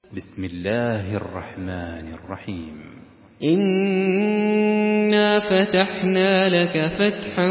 بسم الله الرحمن الرحيم. إنا فتحنا لك فتحا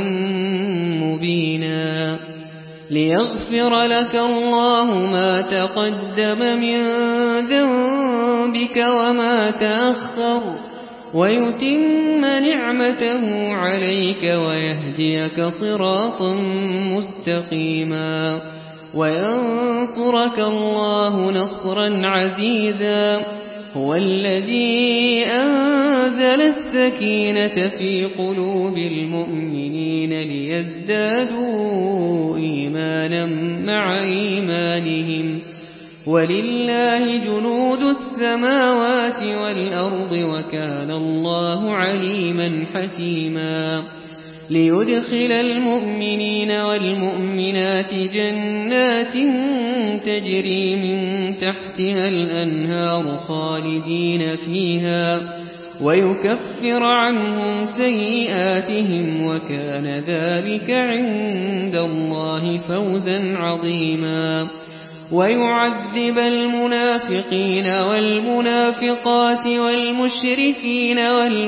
مبينا ليغفر لك الله ما تقدم من ذنبك وما تأخر ويتم نعمته عليك ويهديك صراطا مستقيما وينصرك الله نصرا عزيزا. هو الذي أنزل السكينة في قلوب المؤمنين ليزدادوا إيمانا مع إيمانهم ولله جنود السماوات والأرض وكان الله عليما حكيما. ليدخل المؤمنين والمؤمنات جنات تجري من تحتها الأنهار خالدين فيها ويكفر عنهم سيئاتهم وكان ذلك عند الله فوزا عظيما. ويعذب المنافقين والمنافقات والمشركين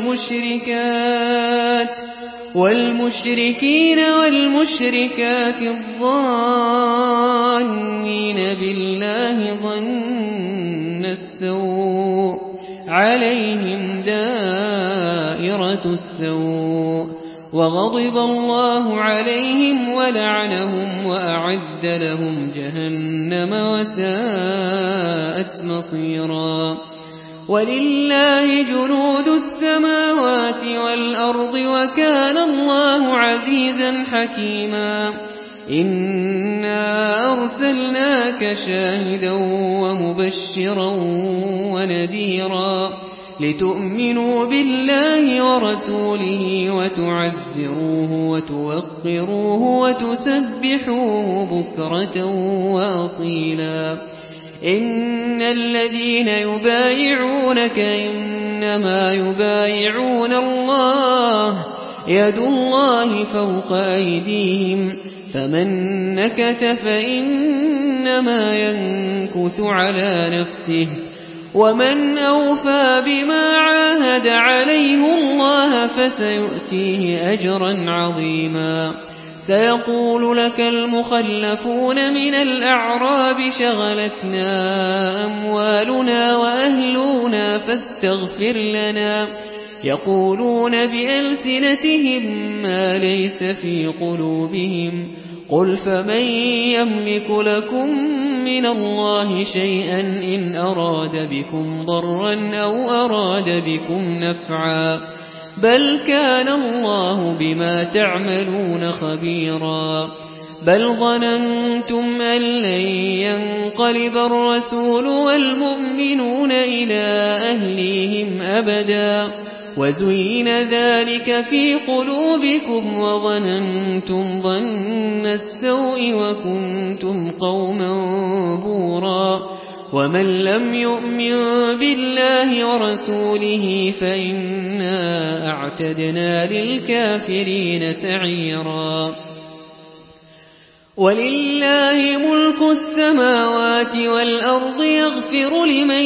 والمشركات الظانين بالله ظن السوء عليهم دائرة السوء وغضب الله عليهم ولعنهم وأعد لهم جهنم وساءت مصيرا. ولله جنود السماوات والأرض وكان الله عزيزا حكيما. إنا أرسلناك شاهدا ومبشرا ونذيرا لتؤمنوا بالله ورسوله وتعزروه وتوقروه وتسبحوه بكرة وأصيلا. إن الذين يبايعونك إنما يبايعون الله يد الله فوق أيديهم فمن نكث فإنما ينكث على نفسه ومن أوفى بما عاهد عليه الله فسيؤتيه أجرا عظيما. سيقول لك المخلفون من الأعراب شغلتنا أموالنا وأهلنا فاستغفر لنا يقولون بألسنتهم ما ليس في قلوبهم قل فمن يملك لكم من الله شيئا إن أراد بكم ضرا أو أراد بكم نفعا بل كان الله بما تعملون خبيرا. بل ظننتم أن لن ينقلب الرسول والمؤمنون إلى أهليهم أبدا وزين ذلك في قلوبكم وظننتم ظن السوء وكنتم قوما بورا. ومن لم يؤمن بالله ورسوله فإنا أعتدنا للكافرين سعيرا. ولله ملك السماوات والأرض يغفر لمن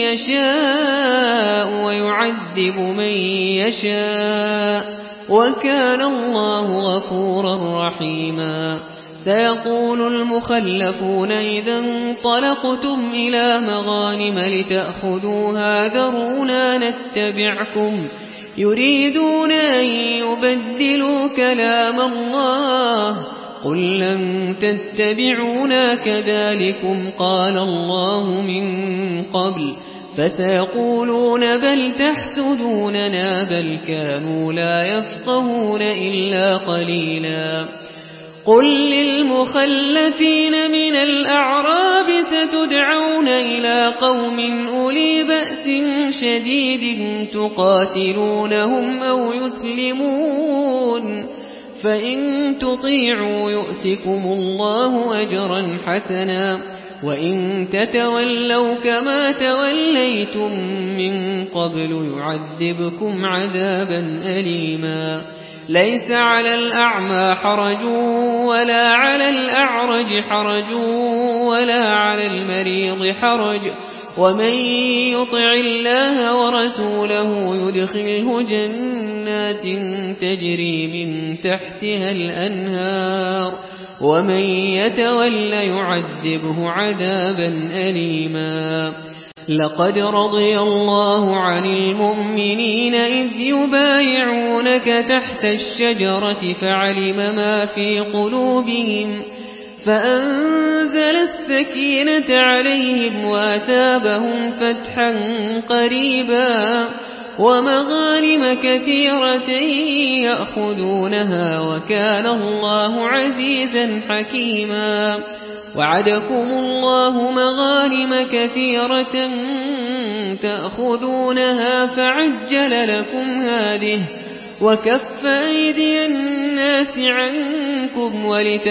يشاء ويعذب من يشاء وكان الله غفورا رحيما. سيقول المخلفون إذا انطلقتم إلى مغانم لتأخذوها ذرونا نتبعكم يريدون أن يبدلوا كلام الله قل لن تتبعونا كذلكم قال الله من قبل فسيقولون بل تحسدوننا بل كانوا لا يفقهون إلا قليلا. قل للمخلفين من الأعراب ستدعون إلى قوم أولي بأس شديد تقاتلونهم أو يسلمون فإن تطيعوا يؤتكم الله أجرا حسنا وإن تتولوا كما توليتم من قبل يعذبكم عذابا أليما. ليس على الأعمى حرج ولا على الأعرج حرج ولا على المريض حرج ومن يطع الله ورسوله يدخله جنات تجري من تحتها الأنهار ومن يتول يعذبه عذابا أليما لقد رضي الله عن المؤمنين إذ يبايعونك تحت الشجرة فعلم ما في قلوبهم فأنزل السكينة عليهم وأثابهم فتحا قريبا ومغانم كثيرة يأخذونها وكان الله عزيزا حكيما وعدكم الله مغانم كثيرة تأخذونها فعجل لكم هذه وكف أيدي الناس عنكم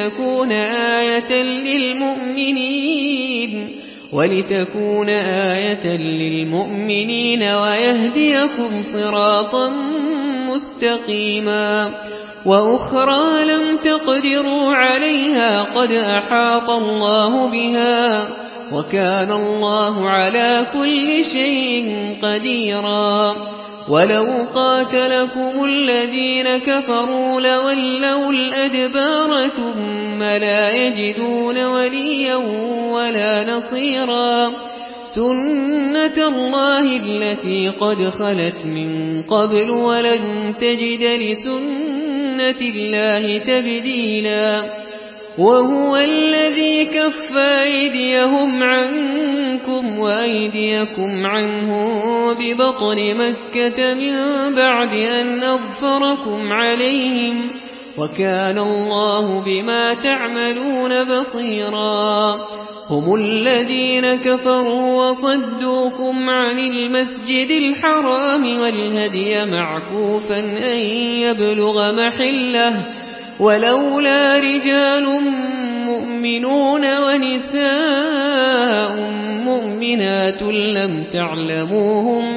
ولتكون آية للمؤمنين ويهديكم صراطا مستقيما وأخرى لم تقدروا عليها قد أحاط الله بها وكان الله على كل شيء قديرا ولو قاتلكم الذين كفروا لولوا الأدبار ثم لا يجدون وليا ولا نصيرا سنة الله التي قد خلت من قبل ولن تجد لسنة الله تبديلا وهو الذي كف أيديهم عنكم وأيديكم عنهم ببطن مكة من بعد أن أظفركم عليهم وكان الله بما تعملون بصيرا هم الذين كفروا وصدوكم عن المسجد الحرام والهدي معكوفا أن يبلغ محله ولولا رجال مؤمنون ونساء مؤمنات لم تعلموهم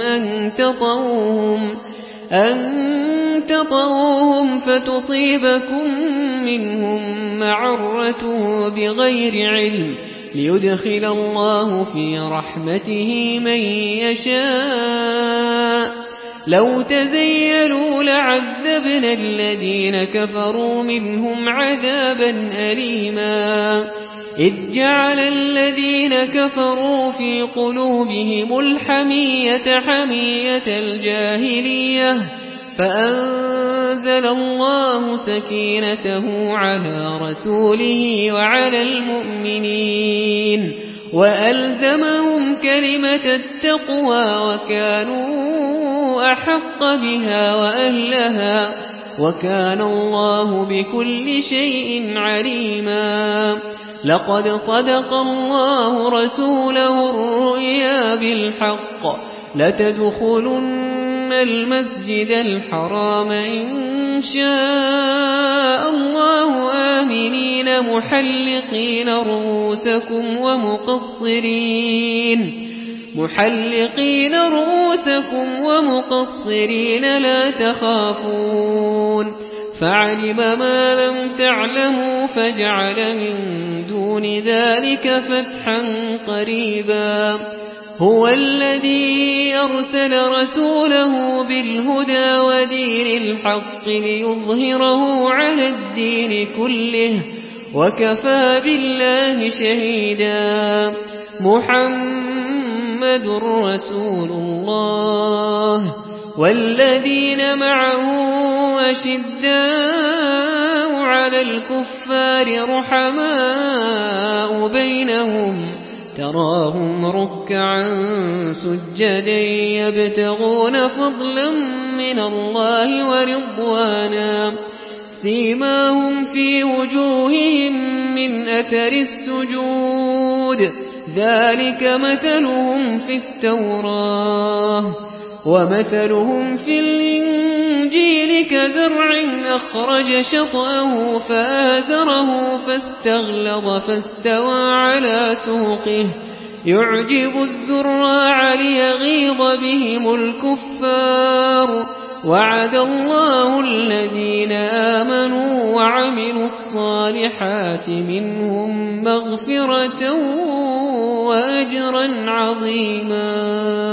أن تطوهم فتصيبكم منهم معرة بغير علم ليدخل الله في رحمته من يشاء لو تزيلوا لعذبنا الذين كفروا منهم عذابا أليما إذ جعل الذين كفروا في قلوبهم الحمية حمية الجاهلية فأنزل الله سكينته على رسوله وعلى المؤمنين وألزمهم كلمة التقوى وكانوا أحق بها وأهلها وكان الله بكل شيء عليما لقد صدق الله رسوله الرؤيا بالحق لتدخلن المسجد الحرام إن شاء الله آمنين محلقين رؤوسكم ومقصرين لا تخافون فعلم ما لم تعلموا فجعل من دون ذلك فتحا قريبا هو الذي أرسل رسوله بالهدى ودين الحق ليظهره على الدين كله وكفى بالله شهيدا محمد رسول الله والذين معه أشداء على الكفار رحماء بينهم تراهم ركعا سجدا يبتغون فضلا من الله ورضوانا سيماهم في وجوههم من أثر السجود ذلك مثلهم في التوراة ومثلهم في الإنجيل كزرع أخرج شطأه فآزره فاستغلظ فاستوى على سوقه يعجب الزراع ليغيظ بهم الكفار وعد الله الذين آمنوا وعملوا الصالحات منهم مغفرة وأجرا أجرا عظيما